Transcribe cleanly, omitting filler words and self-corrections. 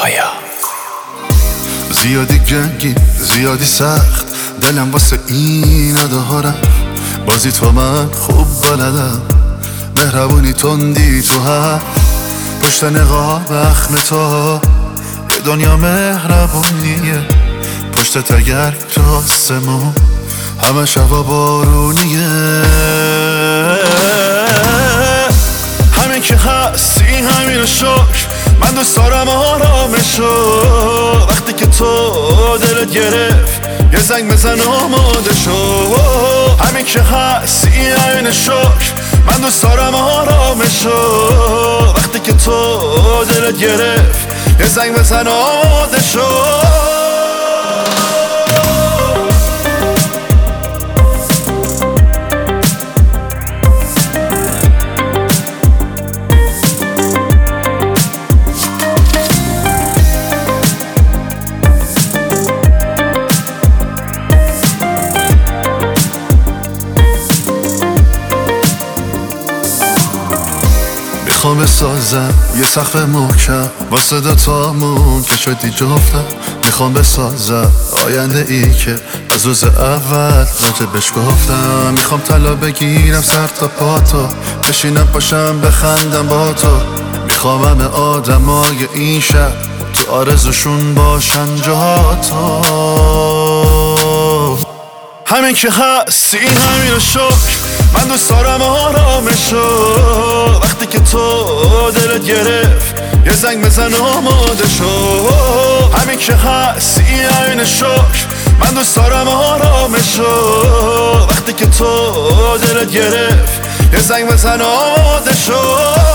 پایا. زیادی گنگی زیادی سخت دلم واسه اینا دارم، بازی تو من خوب بلدم، مهربونی تندی تو هم پشت نقاب اخم تو یه دنیا مهربونیه، پشت تگرگ تو آسمون همه شبا بارونیه. همین که هستی همین شکر، من دوست دارم آرامشو، وقتی که تو دلت گرفت یه زنگ بزن آماده شو. همین که هستی همین شکر، من دوست دارم آرامشو، وقتی که تو دلت گرفت یه زنگ بزن آماده شو. میخوام بسازم یه سقف محکم واسه دوتامون که شدی جفتم، میخوام بسازم آینده ای که از روز اول راجبش گفتم، میخوام طلا بگیرم سر تا پاتو، بشینم پاشم بخندم با تو، میخوام همه آدمای این شهر تو آرزوشون باشن جهاتو. همین که هستی همین رو شکر، من دوست دارم آرامشو، وقتی که تو دلت گرفت یه زنگ بزن آماده شو. همین که هستی همین شکر، من دوست دارم آرامشو، وقتی که تو دلت گرفت یه زنگ بزن آماده شو.